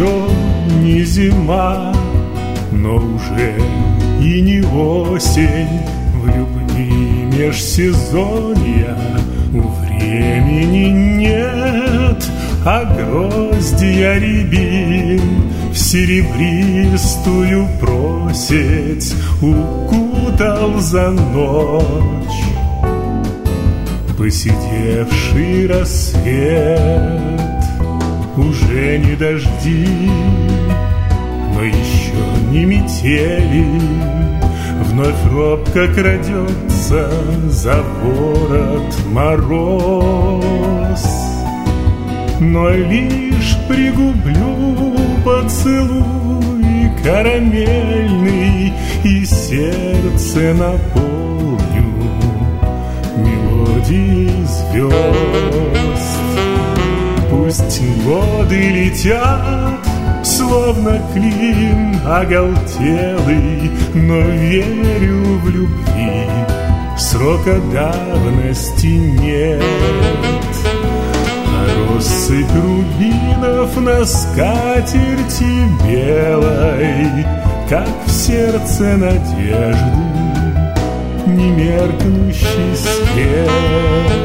Еще не зима, но уже и не осень. В любви межсезонья у времени нет, а гроздья рябин в серебристую просить укутал за ночь поседевший рассвет. Уже не дожди, но еще не метели, вновь робко крадется за ворот мороз. Но лишь пригублю поцелуй карамельный и сердце наполню мелодией звезд. Пусть годы летят, словно клин оголтелый, но верю в любви, срока давности нет. Россыпь рубинов на скатерти белой, как в сердце надежды немеркнущий свет.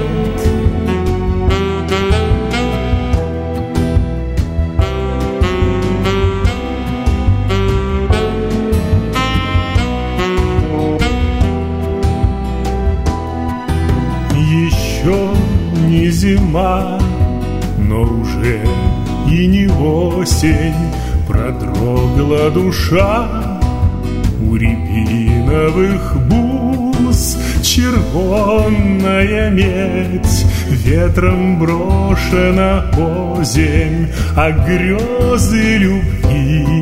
Еще не зима, но уже и не осень. Продрогла душа у рябиновых бус. Червонная медь ветром брошена озимь, а грезы любви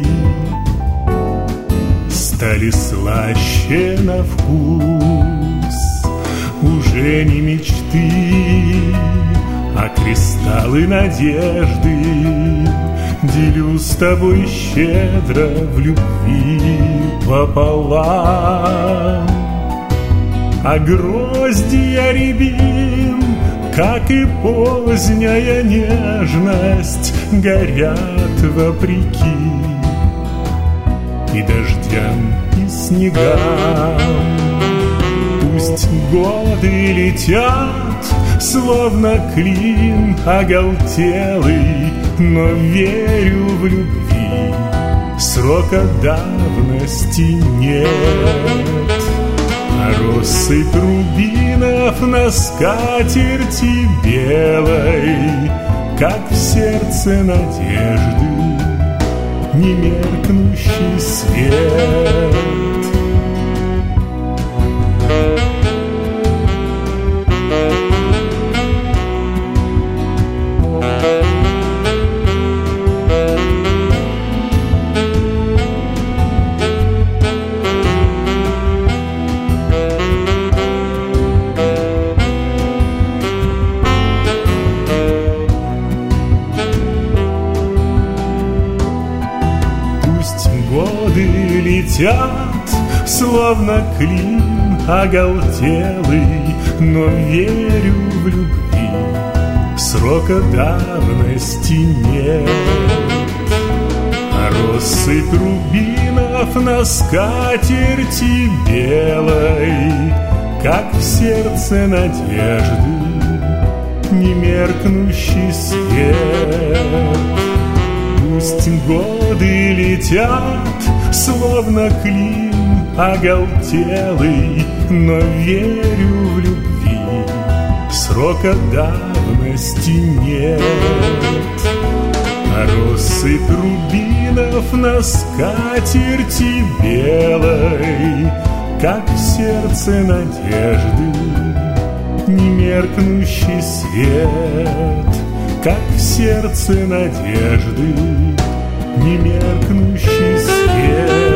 стали слаще на вкус. Уже не мечты, а кристаллы надежды делю с тобой щедро в любви пополам. А гроздья рябин, как и поздняя нежность, горят вопреки и дождям, и снегам. Пусть годы летят, словно клин оголтелый, но верю в любви, срока давности нет. А россыпь рубинов на скатерти белой, как в сердце надежды немеркнущий свет. Годы летят, словно клин оголтелый, но верю в любви, срока давности нет. А россыпь рубинов на скатерти белой, как в сердце надежды немеркнущий свет. Пусть годы летят, словно клин оголтелый, но верю в любви, срока давности нет. А россыпь рубинов на скатерти белой, как в сердце надежды немеркнущий свет. Как в сердце надежды немеркнущий свет.